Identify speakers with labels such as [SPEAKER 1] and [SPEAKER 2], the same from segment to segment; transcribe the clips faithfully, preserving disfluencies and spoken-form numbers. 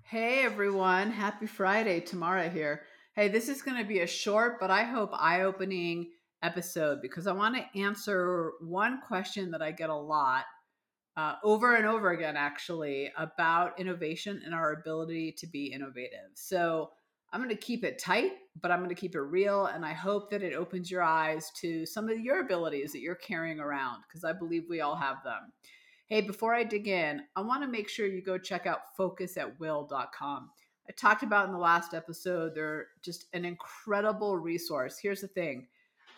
[SPEAKER 1] Hey everyone, happy Friday. Tamara here. Hey, this is going to be a short, but I hope eye opening episode because I want to answer one question that I get a lot uh, over and over again, actually, about innovation and our ability to be innovative. So I'm going to keep it tight, but I'm going to keep it real. And I hope that it opens your eyes to some of your abilities that you're carrying around because I believe we all have them. Hey, before I dig in, I want to make sure you go check out focus at will dot com. I talked about in the last episode, they're just an incredible resource. Here's the thing: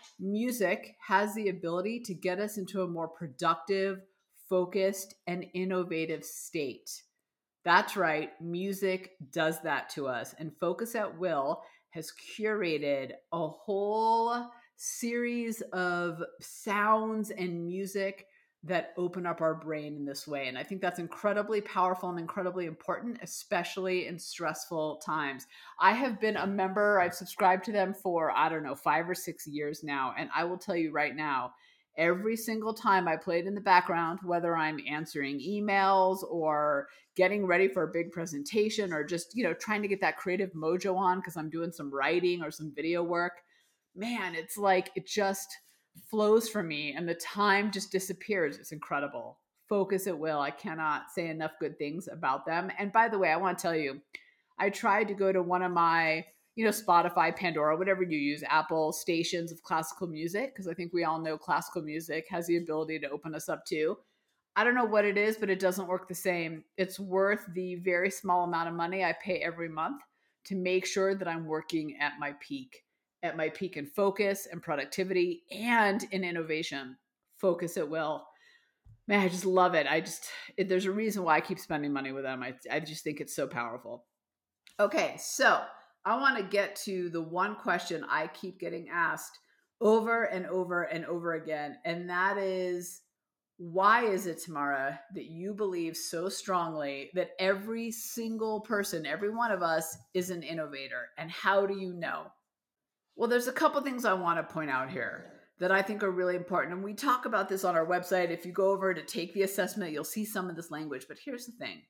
[SPEAKER 1] music has the ability to get us into a more productive, focused, and innovative state. That's right, music does that to us. And Focus at Will has curated a whole series of sounds and music that open up our brain in this way. And I think that's incredibly powerful and incredibly important, especially in stressful times. I have been a member, I've subscribed to them for, I don't know, five or six years now. And I will tell you right now, every single time I play it in the background, whether I'm answering emails or getting ready for a big presentation or just, you know, trying to get that creative mojo on because I'm doing some writing or some video work, man, it's like it just flows for me and the time just disappears. It's incredible. Focus at Will. I cannot say enough good things about them. And by the way, I want to tell you, I tried to go to one of my, you know, Spotify, Pandora, whatever you use, Apple stations of classical music, because I think we all know classical music has the ability to open us up too. I don't know what it is, but it doesn't work the same. It's worth the very small amount of money I pay every month to make sure that I'm working at my peak, at my peak in focus and productivity and in innovation. Focus at Will. Man, I just love it. I just, it, there's a reason why I keep spending money with them. I, I just think it's so powerful. Okay, so I want to get to the one question I keep getting asked over and over and over again. And that is, why is it, Tamara, that you believe so strongly that every single person, every one of us, is an innovator? And how do you know? Well, there's a couple things I want to point out here that I think are really important. And we talk about this on our website. If you go over to take the assessment, you'll see some of this language. But here's the thing: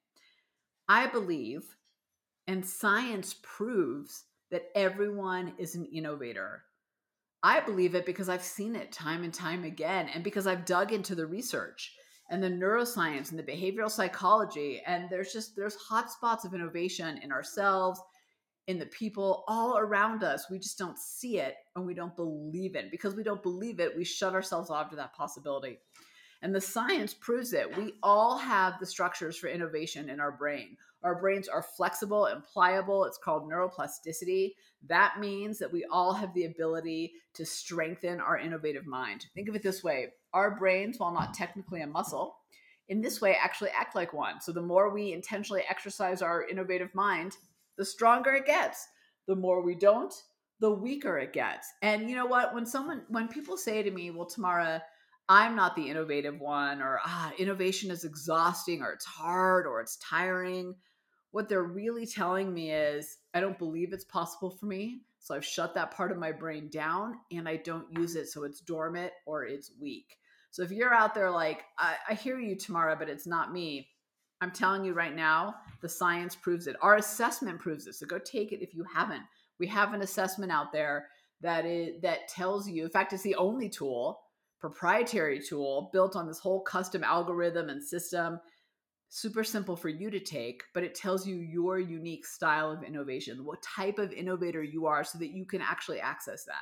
[SPEAKER 1] I believe, and science proves, that everyone is an innovator. I believe it because I've seen it time and time again, and because I've dug into the research and the neuroscience and the behavioral psychology. And there's just, there's hotspots of innovation in ourselves, in the people all around us. We just don't see it and we don't believe it. Because we don't believe it, we shut ourselves off to that possibility. And the science proves it. We all have the structures for innovation in our brain. Our brains are flexible and pliable. It's called neuroplasticity. That means that we all have the ability to strengthen our innovative mind. Think of it this way: our brains, while not technically a muscle, in this way actually act like one. So the more we intentionally exercise our innovative mind, the stronger it gets. The more we don't, the weaker it gets. And you know what? When someone, when people say to me, well, Tamara, I'm not the innovative one, or ah, innovation is exhausting, or it's hard, or it's tiring, what they're really telling me is, I don't believe it's possible for me. So I've shut that part of my brain down and I don't use it. So it's dormant or it's weak. So if you're out there like, I, I hear you, Tamara, but it's not me, I'm telling you right now, the science proves it. Our assessment proves it. So go take it if you haven't. We have an assessment out there that is, that tells you, in fact, it's the only tool, proprietary tool, built on this whole custom algorithm and system. Super simple for you to take, but it tells you your unique style of innovation, what type of innovator you are, so that you can actually access that.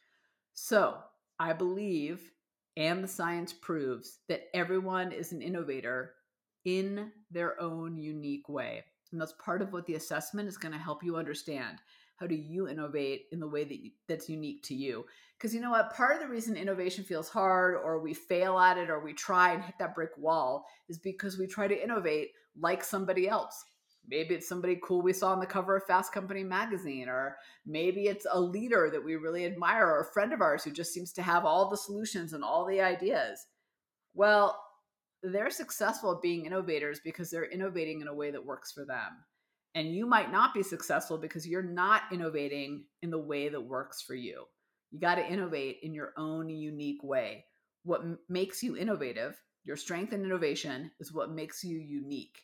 [SPEAKER 1] So I believe, and the science proves, that everyone is an innovator in their own unique way. And that's part of what the assessment is going to help you understand. How do you innovate in the way that you, that's unique to you? Because you know what? Part of the reason innovation feels hard, or we fail at it, or we try and hit that brick wall, is because we try to innovate like somebody else. Maybe it's somebody cool we saw on the cover of Fast Company magazine, or maybe it's a leader that we really admire, or a friend of ours who just seems to have all the solutions and all the ideas. Well, they're successful at being innovators because they're innovating in a way that works for them. And you might not be successful because you're not innovating in the way that works for you. You got to innovate in your own unique way. What m- makes you innovative, your strength in innovation, is what makes you unique.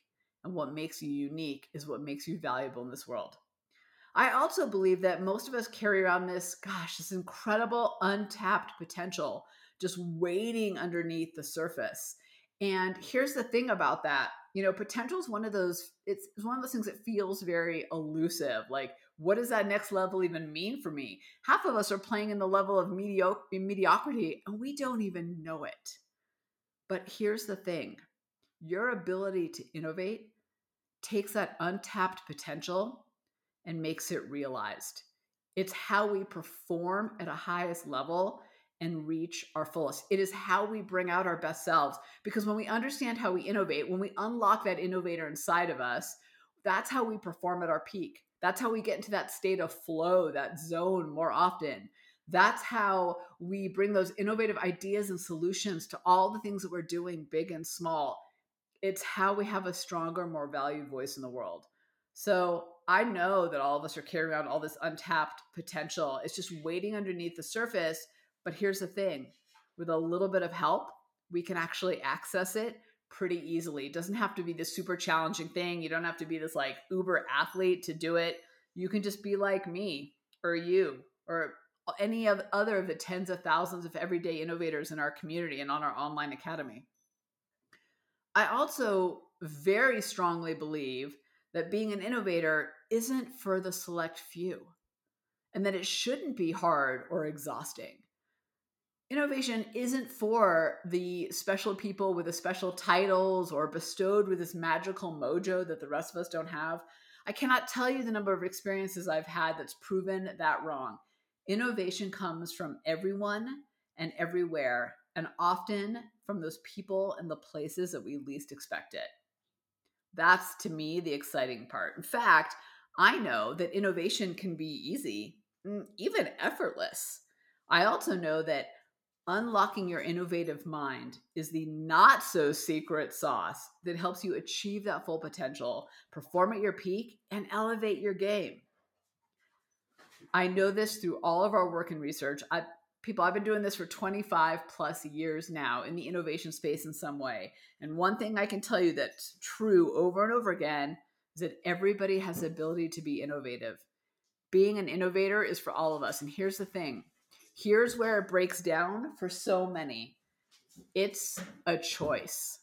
[SPEAKER 1] and what makes you unique is what makes you valuable in this world. I also believe that most of us carry around this, gosh, this incredible untapped potential just waiting underneath the surface. And here's the thing about that. You know, potential is one of those, it's, it's one of those things that feels very elusive. Like, what does that next level even mean for me? Half of us are playing in the level of mediocre, mediocrity, and we don't even know it. But here's the thing. Your ability to innovate takes that untapped potential and makes it realized. It's how we perform at a highest level and reach our fullest. It is how we bring out our best selves. Because when we understand how we innovate, when we unlock that innovator inside of us, that's how we perform at our peak. That's how we get into that state of flow, that zone more often. That's how we bring those innovative ideas and solutions to all the things that we're doing, big and small. It's how we have a stronger, more valued voice in the world. So I know that all of us are carrying around all this untapped potential. It's just waiting underneath the surface. But here's the thing, with a little bit of help, we can actually access it pretty easily. It doesn't have to be this super challenging thing. You don't have to be this like uber athlete to do it. You can just be like me or you or any of other of the tens of thousands of everyday innovators in our community and on our online academy. I also very strongly believe that being an innovator isn't for the select few and that it shouldn't be hard or exhausting. Innovation isn't for the special people with the special titles or bestowed with this magical mojo that the rest of us don't have. I cannot tell you the number of experiences I've had that's proven that wrong. Innovation comes from everyone and everywhere, and often from those people and the places that we least expect it. That's, to me, the exciting part. In fact, I know that innovation can be easy, even effortless. I also know that unlocking your innovative mind is the not so secret sauce that helps you achieve that full potential, perform at your peak, and elevate your game. I know this through all of our work and research. I, people, I've been doing this for twenty-five plus years now in the innovation space in some way. And one thing I can tell you that's true over and over again is that everybody has the ability to be innovative. Being an innovator is for all of us. And here's the thing. Here's where it breaks down for so many. It's a choice.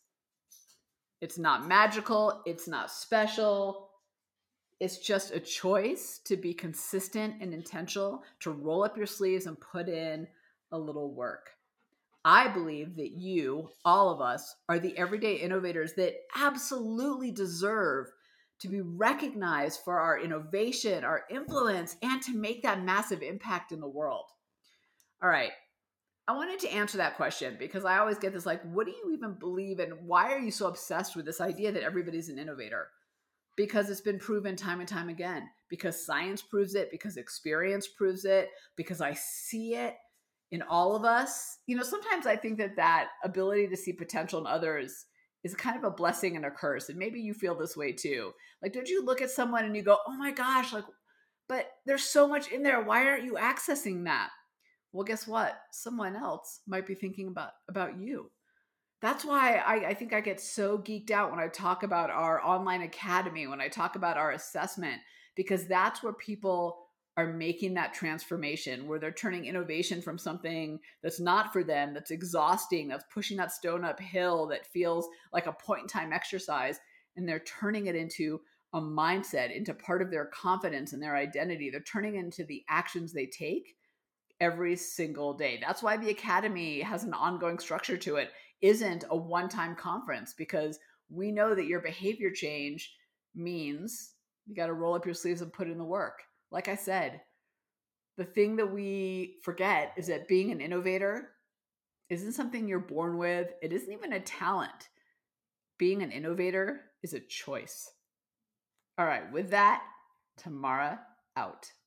[SPEAKER 1] It's not magical. It's not special. It's just a choice to be consistent and intentional, to roll up your sleeves and put in a little work. I believe that you, all of us, are the everyday innovators that absolutely deserve to be recognized for our innovation, our influence, and to make that massive impact in the world. All right. I wanted to answer that question because I always get this like, what do you even believe in? Why are you so obsessed with this idea that everybody's an innovator? Because it's been proven time and time again, because science proves it, because experience proves it, because I see it in all of us. You know, sometimes I think that that ability to see potential in others is kind of a blessing and a curse. And maybe you feel this way too. Like, don't you look at someone and you go, oh my gosh, like, but there's so much in there. Why aren't you accessing that? Well, guess what? Someone else might be thinking about, about you. That's why I, I think I get so geeked out when I talk about our online academy, when I talk about our assessment, because that's where people are making that transformation, where they're turning innovation from something that's not for them, that's exhausting, that's pushing that stone uphill, that feels like a point in time exercise, and they're turning it into a mindset, into part of their confidence and their identity. They're turning it into the actions they take every single day. That's why the Academy has an ongoing structure to it, isn't a one-time conference, because we know that your behavior change means you got to roll up your sleeves and put in the work. Like I said, the thing that we forget is that being an innovator isn't something you're born with. It isn't even a talent. Being an innovator is a choice. All right, with that, Tamara out.